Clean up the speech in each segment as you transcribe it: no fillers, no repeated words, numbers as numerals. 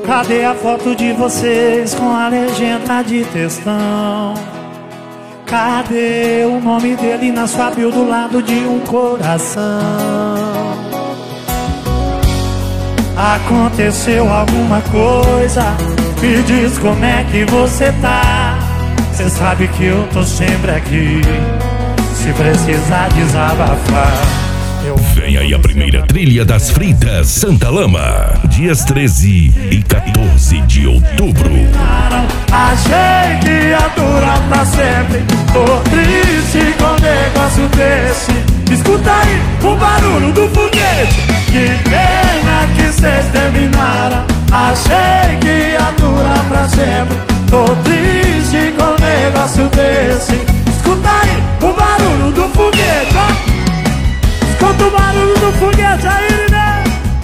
Cadê a foto de vocês com a legenda de textão? Cadê o nome dele na sua bio do lado de um coração? Aconteceu alguma coisa? Me diz como é que você tá. Cê sabe que eu tô sempre aqui, se precisar desabafar. Vem aí a primeira trilha das Fritas Santa Lama, dias 13 e 14 de outubro. Achei que ia durar pra sempre. Tô triste com um negócio desse. Escuta aí o barulho do foguete. Que pena que cês terminaram. Achei que ia durar pra sempre. Tô triste com um negócio desse. Escuta aí o barulho do foguete, ó. Escuta o barulho do foguete aí, né?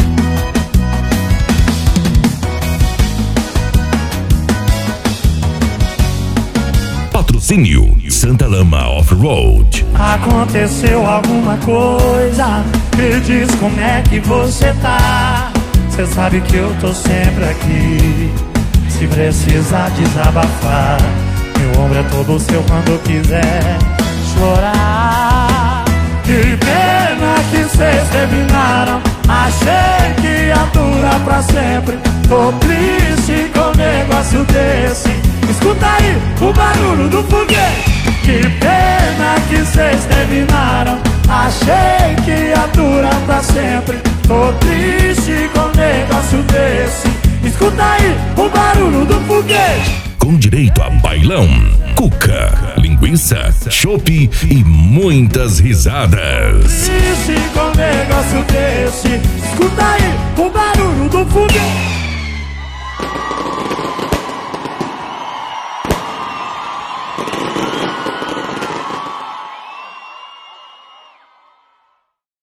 Patrocínio Santa Lama Off-Road. Aconteceu alguma coisa? Me diz como é que você tá. Cê sabe que eu tô sempre aqui, se precisar desabafar. Meu ombro é todo seu quando quiser chorar. Que pena que cês terminaram. Achei que ia durar pra sempre. Tô triste com um negócio desse. Escuta aí o barulho do foguete. Que pena que cês terminaram. Achei que ia durar pra sempre. Tô triste com um negócio desse. Escuta aí o barulho do foguete. Com direito a bailão, cuca, linguiça, chopp e muitas risadas. Triste com um negócio desse. Escuta aí o barulho do foguete.